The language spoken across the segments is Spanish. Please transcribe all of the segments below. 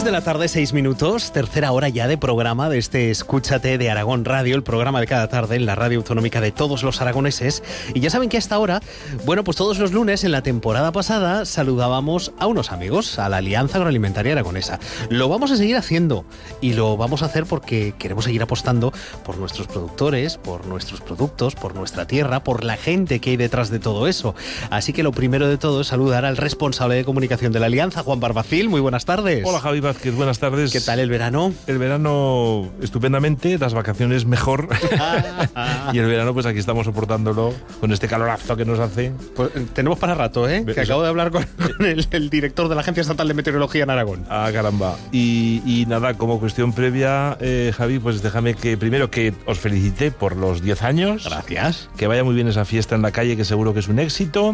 de la tarde, 6 minutos, tercera hora ya de programa de este Escúchate de Aragón Radio, el programa de cada tarde en la radio autonómica de todos los aragoneses. Y ya saben que hasta ahora, bueno, pues todos los lunes en la temporada pasada saludábamos a unos amigos, a la Alianza Agroalimentaria Aragonesa. Lo vamos a seguir haciendo y lo vamos a hacer porque queremos seguir apostando por nuestros productores, por nuestros productos, por nuestra tierra, por la gente que hay detrás de todo eso. Así que lo primero de todo es saludar al responsable de comunicación de la Alianza, Juan Barbacil. Muy buenas tardes. Hola, Javi Vázquez, buenas tardes. ¿Qué tal el verano? El verano estupendamente, las vacaciones mejor. Y el verano, pues aquí estamos soportándolo con este calorazo que nos hace. Pues tenemos para rato, ¿eh? Que acabo de hablar con el director de la Agencia Estatal de Meteorología en Aragón. Ah, caramba. Y nada, como cuestión previa, Javi, pues déjame que primero que os felicite por los 10 años. Gracias. Que vaya muy bien esa fiesta en la calle, que seguro que es un éxito.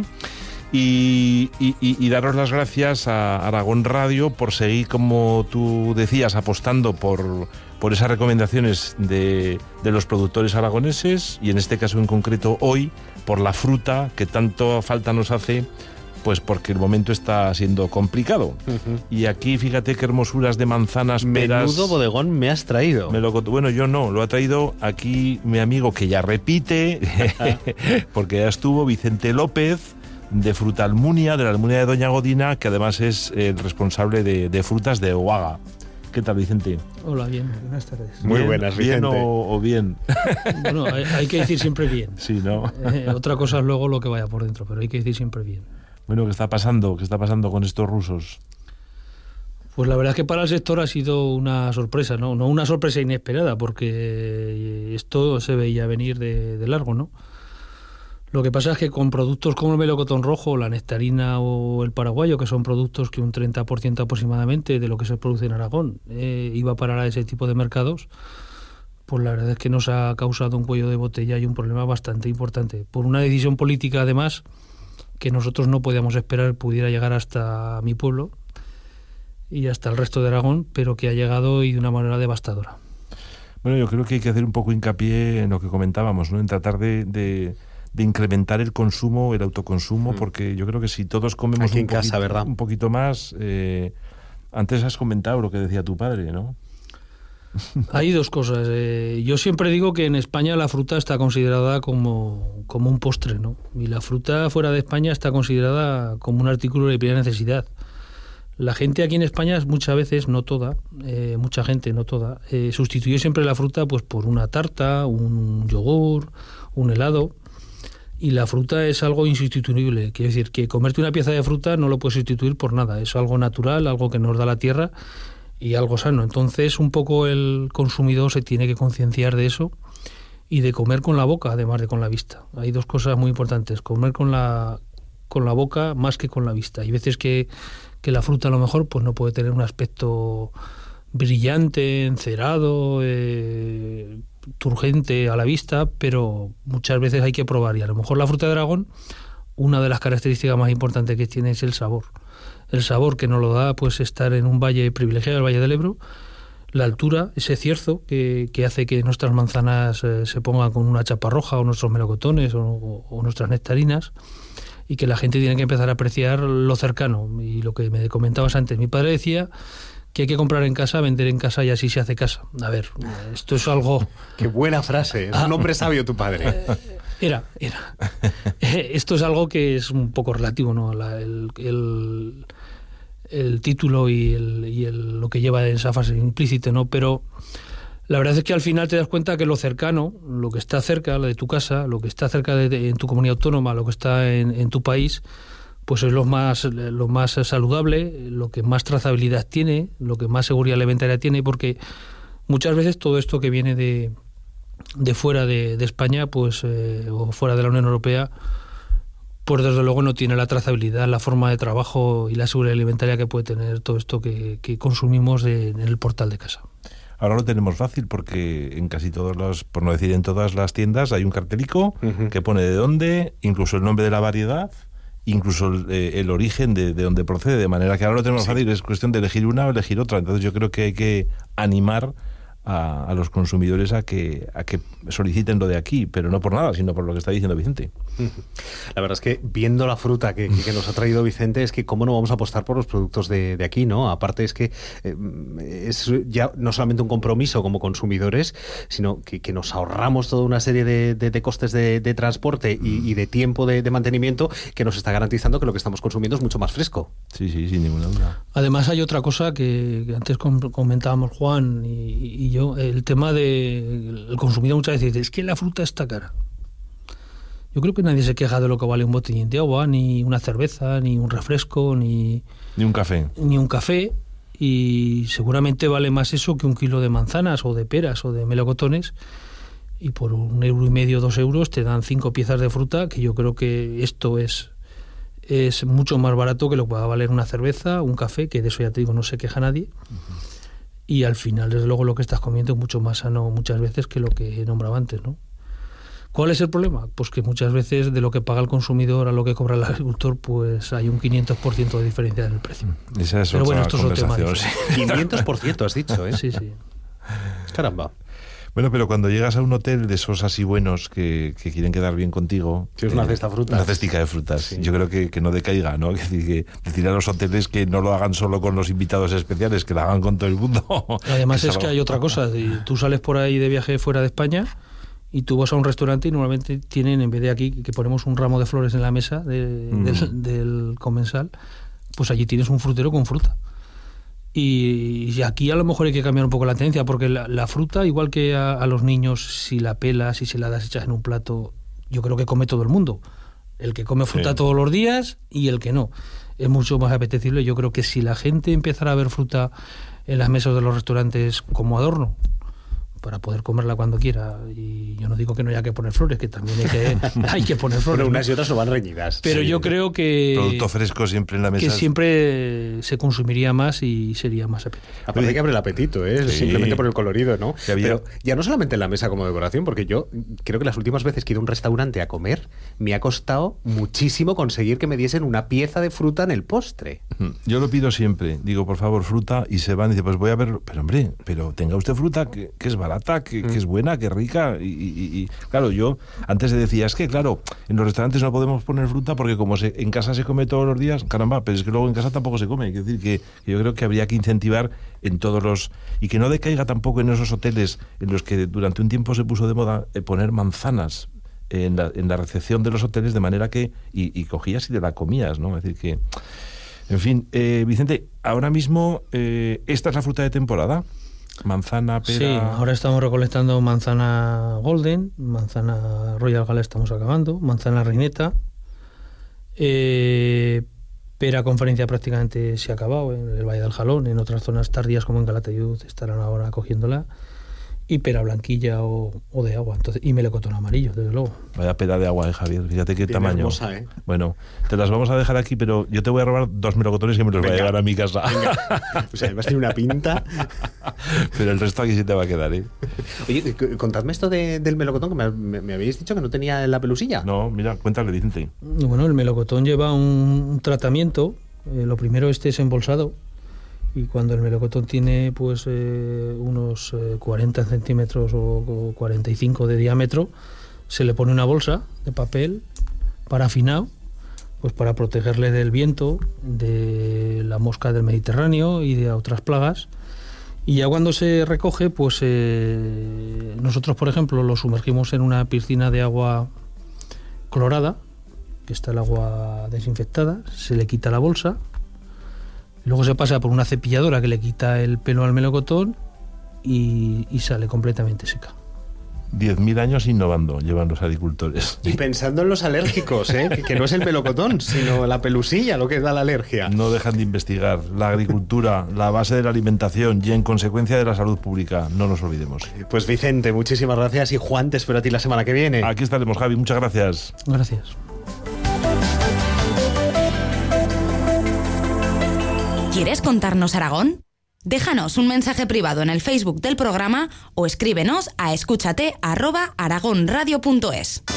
Y daros las gracias a Aragón Radio por seguir, como tú decías, apostando por esas recomendaciones de los productores aragoneses, y en este caso en concreto hoy por la fruta que tanto falta nos hace, pues porque el momento está siendo complicado. Y aquí fíjate qué hermosuras de manzanas, peras. Menudo bodegón me has traído. Bueno, yo no, lo ha traído aquí mi amigo que ya repite, porque ya estuvo, Vicente López, de Fruta Almunia, de la Almunia de Doña Godina, que además es el responsable de frutas de Oaga. ¿Qué tal, Vicente? Hola, bien, buenas tardes. Muy buenas, Vicente. ¿Bien o bien? Bueno, hay que decir siempre bien. Sí, ¿no? Otra cosa es luego lo que vaya por dentro, pero hay que decir siempre bien. Bueno, ¿qué está pasando? ¿Qué está pasando con estos rusos? Pues la verdad es que para el sector ha sido una sorpresa, ¿no? No una sorpresa inesperada, porque esto se veía venir de largo, ¿no? Lo que pasa es que con productos como el melocotón rojo, la nectarina o el paraguayo, que son productos que un 30% aproximadamente de lo que se produce en Aragón iba a parar a ese tipo de mercados, pues la verdad es que nos ha causado un cuello de botella y un problema bastante importante. Por una decisión política, además, que nosotros no podíamos esperar pudiera llegar hasta mi pueblo y hasta el resto de Aragón, pero que ha llegado y de una manera devastadora. Bueno, yo creo que hay que hacer un poco hincapié en lo que comentábamos, ¿no? En tratar de incrementar el consumo, el autoconsumo, porque yo creo que si todos comemos aquí en casa, ¿verdad? Un poquito más, antes has comentado lo que decía tu padre, ¿no? Hay dos cosas. Yo siempre digo que en España la fruta está considerada como un postre, ¿no? Y la fruta fuera de España está considerada como un artículo de primera necesidad. La gente aquí en España muchas veces, no toda, mucha gente, no toda, sustituye siempre la fruta pues por una tarta, un yogur, un helado. Y la fruta es algo insustituible. Quiere decir que comerte una pieza de fruta no lo puedes sustituir por nada. Es algo natural, algo que nos da la tierra y algo sano. Entonces, un poco el consumidor se tiene que concienciar de eso y de comer con la boca, además de con la vista. Hay dos cosas muy importantes. Comer con la boca más que con la vista. Hay veces que la fruta a lo mejor pues no puede tener un aspecto brillante, encerado, turgente a la vista, pero muchas veces hay que probar, y a lo mejor la fruta de Aragón, una de las características más importantes que tiene es el sabor que nos lo da pues estar en un valle privilegiado, el Valle del Ebro, la altura, ese cierzo que hace que nuestras manzanas se pongan con una chapa roja, o nuestros melocotones o nuestras nectarinas, y que la gente tiene que empezar a apreciar lo cercano. Y lo que me comentabas antes, mi padre decía que hay que comprar en casa, vender en casa y así se hace casa. A ver, esto es algo... Qué buena frase, es un hombre sabio tu padre. Era. Esto es algo que es un poco relativo, ¿no? El título y lo que lleva en esa fase implícita, ¿no? Pero la verdad es que al final te das cuenta que lo cercano, lo que está cerca, lo de tu casa, lo que está cerca en tu comunidad autónoma, lo que está en tu país, pues es lo más saludable, lo que más trazabilidad tiene, lo que más seguridad alimentaria tiene, porque muchas veces todo esto que viene de fuera de España, pues o fuera de la Unión Europea, pues desde luego no tiene la trazabilidad, la forma de trabajo y la seguridad alimentaria que puede tener todo esto que consumimos en el portal de casa. Ahora lo tenemos fácil porque en casi todas las, por no decir en todas las tiendas, hay un cartelico que pone de dónde, incluso el nombre de la variedad, incluso el origen de dónde procede, de manera que ahora lo tenemos fácil, es cuestión de elegir una o elegir otra. Entonces yo creo que hay que animar a los consumidores a que soliciten lo de aquí, pero no por nada, sino por lo que está diciendo Vicente. La verdad es que viendo la fruta que nos ha traído Vicente, es que cómo no vamos a apostar por los productos de aquí, ¿no? Aparte es que es ya no solamente un compromiso como consumidores, sino que nos ahorramos toda una serie de costes de transporte y de tiempo de mantenimiento, que nos está garantizando que lo que estamos consumiendo es mucho más fresco. Sí, sin ninguna duda. Además hay otra cosa que antes comentábamos Juan y yo, el tema del consumidor muchas veces dice, es que la fruta está cara. Yo creo que nadie se queja de lo que vale un botellín de agua, ni una cerveza, ni un refresco, ni un café. Ni un café, y seguramente vale más eso que un kilo de manzanas o de peras o de melocotones, y por 1,5 €, 2 euros te dan 5 piezas de fruta, que yo creo que esto es mucho más barato que lo que va a valer una cerveza, un café, que de eso ya te digo, no se queja nadie. Y al final, desde luego, lo que estás comiendo es mucho más sano muchas veces que lo que nombraba antes, ¿no? ¿Cuál es el problema? Pues que muchas veces de lo que paga el consumidor a lo que cobra el agricultor, pues hay un 500% de diferencia en el precio. Esa es Pero otra bueno, esto es otro tema. 500% has dicho, ¿eh? Sí. Caramba. Bueno, pero cuando llegas a un hotel de esos así buenos que quieren quedar bien contigo... Si es una cesta de frutas. Una cestica de frutas. Sí. Yo creo que no decaiga, ¿no? Que decir a los hoteles que no lo hagan solo con los invitados especiales, que lo hagan con todo el mundo. Además es que hay otra cosa. Tú sales por ahí de viaje fuera de España y tú vas a un restaurante y normalmente tienen, en vez de aquí, que ponemos un ramo de flores en la mesa del comensal, pues allí tienes un frutero con fruta. Y aquí a lo mejor hay que cambiar un poco la tendencia, porque la fruta, igual que a los niños, si la pelas y se la das echas en un plato, yo creo que come todo el mundo. El que come fruta todos los días y el que no. Es mucho más apetecible. Yo creo que si la gente empezara a ver fruta en las mesas de los restaurantes como adorno, para poder comerla cuando quiera, y yo no digo que no haya que poner flores, que también hay que poner flores. Pero unas y otras no van reñidas. Pero yo creo que... Producto fresco siempre en la mesa. Que siempre se consumiría más y sería más apetecible. Aparte que abre el apetito, ¿eh? Sí. Simplemente por el colorido, ¿no? Pero ya no solamente en la mesa como decoración, porque yo creo que las últimas veces que he ido a un restaurante a comer, me ha costado muchísimo conseguir que me diesen una pieza de fruta en el postre. Yo lo pido siempre. Digo, por favor, fruta, y se van y dice, pues voy a ver... Pero hombre, tenga usted fruta que es barata, que es buena, que es rica, y claro, yo antes decía, es que claro, en los restaurantes no podemos poner fruta porque como en casa se come todos los días, caramba, pero es que luego en casa tampoco se come. Es decir, que yo creo que habría que incentivar en todos los... Y que no decaiga tampoco en esos hoteles en los que durante un tiempo se puso de moda poner manzanas en la recepción de los hoteles, de manera que... Y cogías y te la comías, ¿no? Es decir, que... En fin, Vicente, ahora mismo, ¿esta es la fruta de temporada? Manzana, pera... Sí, ahora estamos recolectando manzana golden, manzana royal gala estamos acabando, manzana reineta, pera conferencia prácticamente se ha acabado en el Valle del Jalón, en otras zonas tardías como en Calatayud estarán ahora cogiéndola, y pera blanquilla o de agua, entonces, y melocotón amarillo, desde luego. Vaya pera de agua, Javier, fíjate qué tamaño. Hermosa, ¿eh? Bueno, te las vamos a dejar aquí, pero yo te voy a robar 2 melocotones que me los voy a llevar a mi casa. Venga. O sea, además tiene una pinta. Pero el resto aquí sí te va a quedar, ¿eh? Oye, contadme esto del melocotón, que me habéis dicho que no tenía la pelusilla. No, mira, cuéntale, Vicente. Bueno, el melocotón lleva un tratamiento. Lo primero, es embolsado. Y cuando el melocotón tiene pues unos 40 centímetros o 45 de diámetro, se le pone una bolsa de papel parafinado, pues para protegerle del viento, de la mosca del Mediterráneo y de otras plagas. Y ya cuando se recoge, pues nosotros, por ejemplo, lo sumergimos en una piscina de agua clorada, que está el agua desinfectada, se le quita la bolsa. Luego se pasa por una cepilladora que le quita el pelo al melocotón y sale completamente seca. 10.000 años innovando llevan los agricultores. Y pensando en los alérgicos, que no es el melocotón, sino la pelusilla lo que da la alergia. No dejan de investigar. La agricultura, la base de la alimentación y en consecuencia de la salud pública. No nos olvidemos. Pues Vicente, muchísimas gracias, y Juan, te espero a ti la semana que viene. Aquí estaremos, Javi. Muchas gracias. Gracias. ¿Quieres contarnos Aragón? Déjanos un mensaje privado en el Facebook del programa o escríbenos a escúchate@aragonradio.es.